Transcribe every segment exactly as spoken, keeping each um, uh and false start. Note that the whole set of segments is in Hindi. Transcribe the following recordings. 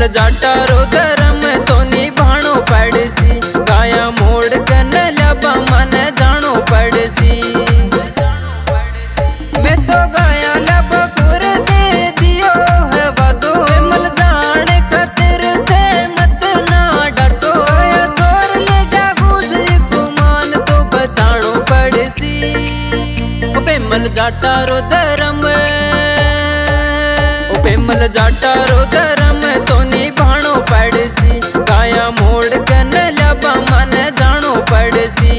जाटा रो धर्म तो निभाणो पड़सी। गाया मोड़ कन लबा मन जानो पड़सी। मैं तो गाया लब गुर दे दियो है वादो। मल जाने खातिर थे मत ना डटो। या जोर ले जा गुजरी को मान तो बचाणो पड़सी। बेमल जाटा रो धर्म बेमल जाटा रो धर्म तो निभाणो पड़सी। गाया मोड़ कन लबा मन जानो पड़सी।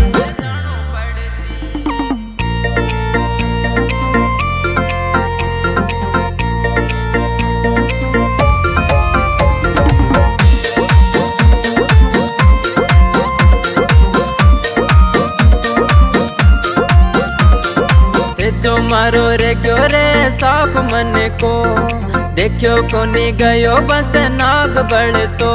जो मारो रे गयो रे साफ मन को देखियो कोनी गयो बस नाग बड़ तो।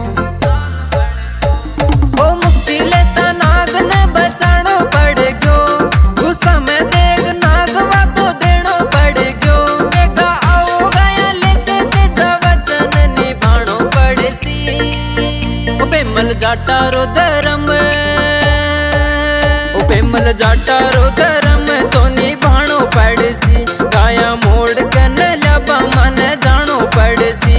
ओ मुक्ति लेता नाग ने बचानो पड़ गयो। गुस्सा में देख नाग वातो देनो पड़ गयो। बेगा आओ गया लेके तेजा वचन निभाणो पड़सी। ओ बेमल जाटा रो धर्म ओ बेमल जाटा रो धर्म तो निभाणो पड़सी। गाया मोड़ कन लबा मन जानो पड़सी।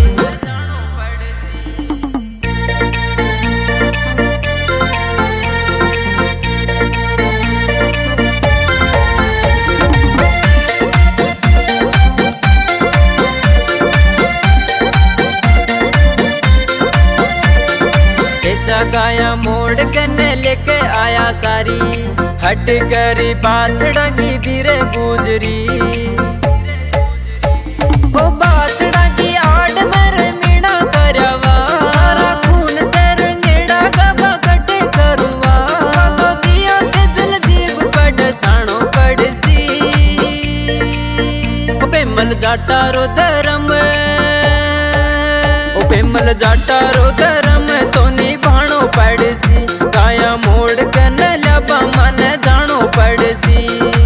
गाया मोड़ कन लेके आया सारी। हट करी बाछड़ा की धीरे गुजरी। ओ बाछड़ा की आड़ मर मीणा करवा। खून से रंगेड़ा गबा कटे करुआ। तो दिया के जल जीव पड़ साणो पड़सी। ओ बेमल जाटा रो धर्म ओ बेमल जाटा रो धर्म तो निभाणो पड़सी। गाया मोड़ कन लबा मन जानो पड़सी।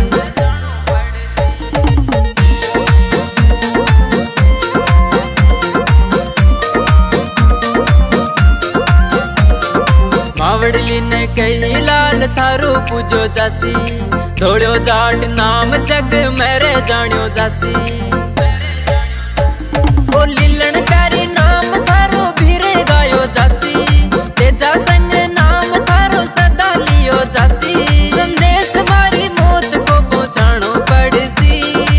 मावड़ली ने कही लाल थारो पूजो जासी। धोड़ो जाट नाम जग मेरे जानियो जासी। ओ लीलन प्यारी नाम थारो भीरे गायो जासी। तेजा संग नाम थारो सदा लियो जासी। संदेश मारी मौत को पहुंचाणो पड़सी।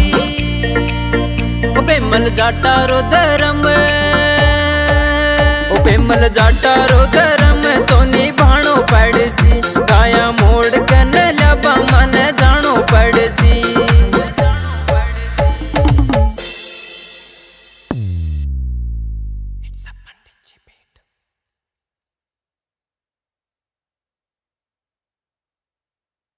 ओ बेमल जाटा रो धर्म ओ बेमल जाटा रो धर्म